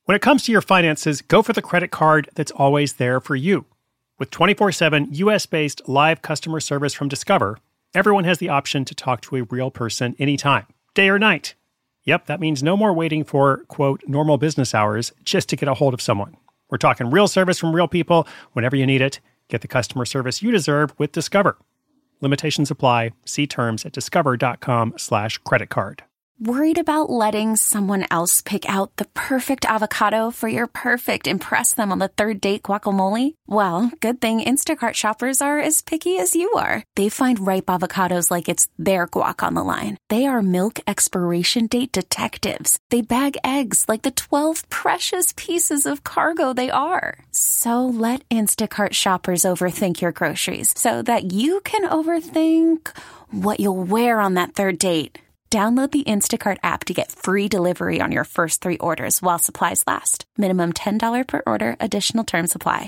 When it comes to your finances, go for the credit card that's always there for you. With 24/7 US-based live customer service from Discover, everyone has the option to talk to a real person anytime, day or night. Yep, that means no more waiting for, quote, normal business hours just to get a hold of someone. We're talking real service from real people whenever you need it. Get the customer service you deserve with Discover. Limitations apply. See terms at discover.com/creditcard. Worried about letting someone else pick out the perfect avocado for your perfect impress them on the third date guacamole? Well, good thing Instacart shoppers are as picky as you are. They find ripe avocados like it's their guac on the line. They are milk expiration date detectives. They bag eggs like the 12 precious pieces of cargo they are. So let Instacart shoppers overthink your groceries so that you can overthink what you'll wear on that third date. Download the Instacart app to get free delivery on your first 3 orders while supplies last. Minimum $10 per order. Additional terms apply.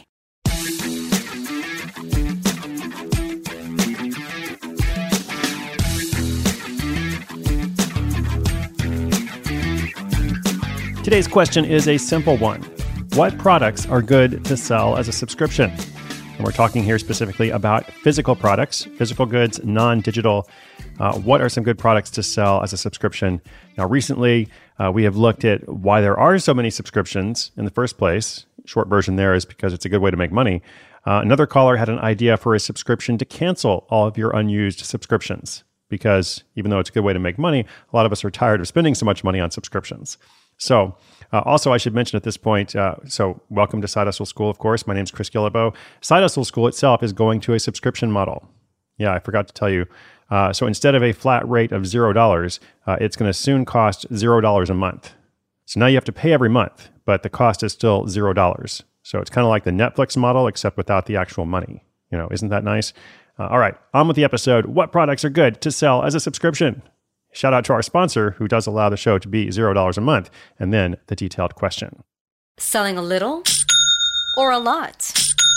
Today's question is a simple one. What products are good to sell as a subscription? And we're talking here specifically about physical products, physical goods, non-digital. What are some good products to sell as a subscription? Now, recently, we have looked at why there are so many subscriptions in the first place. Short version there is because it's a good way to make money. Another caller had an idea for a subscription to cancel all of your unused subscriptions because even though it's a good way to make money, a lot of us are tired of spending so much money on subscriptions. So also, I should mention at this point, so welcome to Side Hustle School, of course. My name is Chris Guillebeau. Side Hustle School itself is going to a subscription model. Yeah, I forgot to tell you. So instead of a flat rate of $0, it's going to soon cost $0 a month. So now you have to pay every month, but the cost is still $0. So it's kind of like the Netflix model, except without the actual money. You know, isn't that nice? All right, on with the episode. What products are good to sell as a subscription? Shout out to our sponsor who does allow the show to be $0 a month, and then the detailed question. Selling a little or a lot?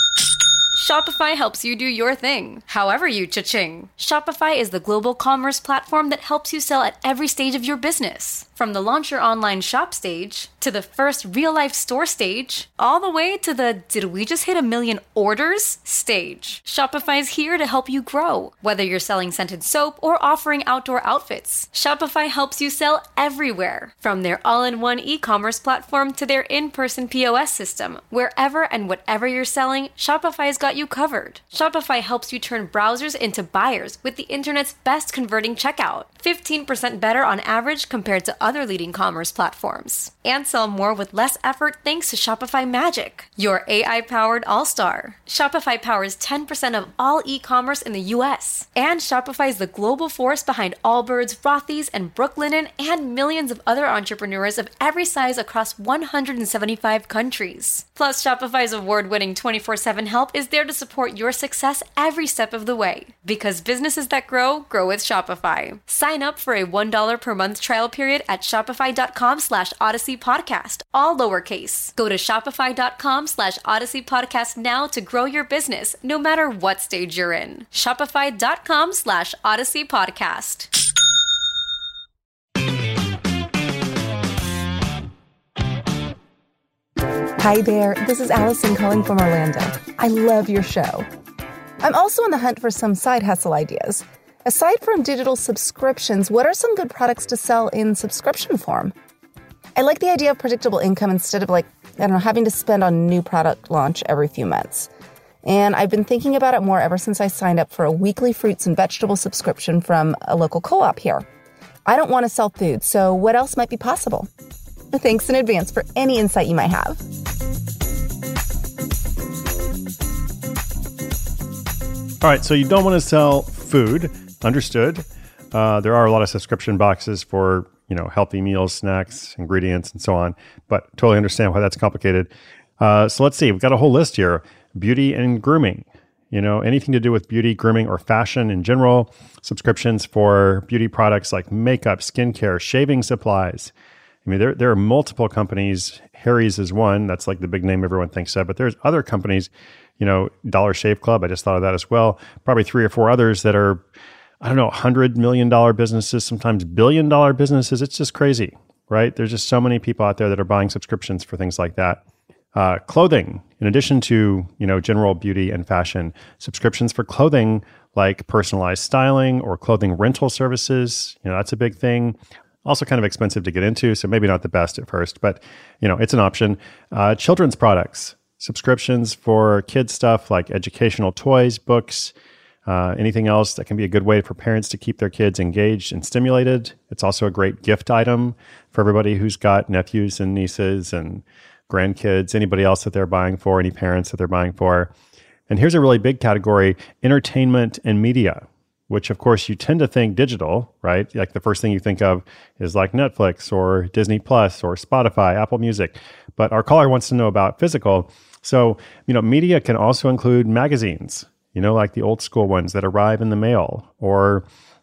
Shopify helps you do your thing, however you cha-ching. Shopify is the global commerce platform that helps you sell at every stage of your business. From the launch your online shop stage, to the first real-life store stage, all the way to the did we just hit 1 million orders stage. Shopify is here to help you grow. Whether you're selling scented soap or offering outdoor outfits, Shopify helps you sell everywhere. From their all-in-one e-commerce platform to their in-person POS system, wherever and whatever you're selling, Shopify's got you covered. Shopify helps you turn browsers into buyers with the internet's best converting checkout. 15% better on average compared to other leading commerce platforms. And sell more with less effort thanks to Shopify Magic, your AI-powered all-star. Shopify powers 10% of all e-commerce in the US. And Shopify is the global force behind Allbirds, Rothy's, and Brooklinen, and millions of other entrepreneurs of every size across 175 countries. Plus, Shopify's award-winning 24/7 help is there to support your success every step of the way. Because businesses that grow, grow with Shopify. Sign up for a $1 per month trial period at shopify.com/Odyssey Podcast, all lowercase. Go to shopify.com/Odyssey Podcast now to grow your business, no matter what stage you're in. Shopify.com/Odyssey Podcast. Hi there, this is Allison calling from Orlando. I love your show. I'm also on the hunt for some side hustle ideas. Aside from digital subscriptions, what are some good products to sell in subscription form? I like the idea of predictable income instead of having to spend on new product launch every few months. And I've been thinking about it more ever since I signed up for a weekly fruits and vegetable subscription from a local co-op here. I don't want to sell food, so what else might be possible? Thanks in advance for any insight you might have. All right, so you don't want to sell food. Understood. There are a lot of subscription boxes for, healthy meals, snacks, ingredients, and so on. But totally understand why that's complicated. So let's see. We've got a whole list here. Beauty and grooming. Anything to do with beauty, grooming, or fashion in general. Subscriptions for beauty products like makeup, skincare, shaving supplies. I mean, there are multiple companies. Harry's is one. That's like the big name everyone thinks of. But there's other companies, Dollar Shave Club. I just thought of that as well. Probably 3 or 4 others that are, $100 million businesses, sometimes $1 billion businesses. It's just crazy. right? There's just so many people out there that are buying subscriptions for things like that. Clothing, in addition to, general beauty and fashion, subscriptions for clothing like personalized styling or clothing rental services, that's a big thing. Also kind of expensive to get into, so maybe not the best at first, but it's an option. Children's products, subscriptions for kids stuff like educational toys, books, anything else that can be a good way for parents to keep their kids engaged and stimulated. It's also a great gift item for everybody who's got nephews and nieces and grandkids, anybody else that they're buying for, any parents that they're buying for. And here's a really big category, entertainment and media, which of course you tend to think digital, right? Like the first thing you think of is like Netflix or Disney Plus or Spotify, Apple Music. But our caller wants to know about physical. So, media can also include magazines, like the old school ones that arrive in the mail, or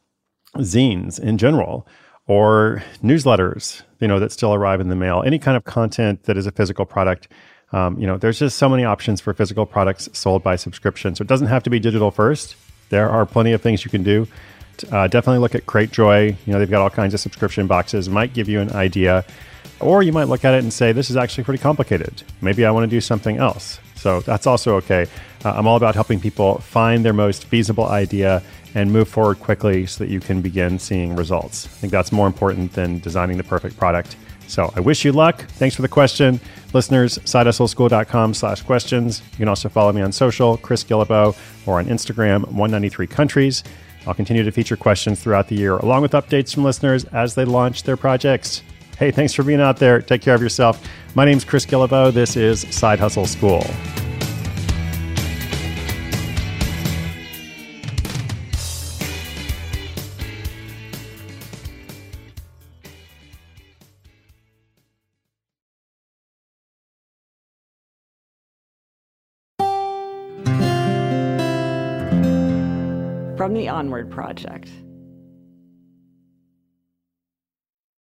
zines in general, or newsletters, that still arrive in the mail, any kind of content that is a physical product. There's just so many options for physical products sold by subscription. So it doesn't have to be digital first. There are plenty of things you can do. Definitely look at Cratejoy. They've got all kinds of subscription boxes, might give you an idea. Or you might look at it and say, this is actually pretty complicated. Maybe I want to do something else. So that's also okay. I'm all about helping people find their most feasible idea and move forward quickly so that you can begin seeing results. I think that's more important than designing the perfect product. So I wish you luck. Thanks for the question. Listeners, sidehustleschool.com/questions. You can also follow me on social, Chris Guillebeau, or on Instagram, 193 Countries. I'll continue to feature questions throughout the year, along with updates from listeners as they launch their projects. Hey, thanks for being out there. Take care of yourself. My name's Chris Guillebeau. This is Side Hustle School. From the Onward Project.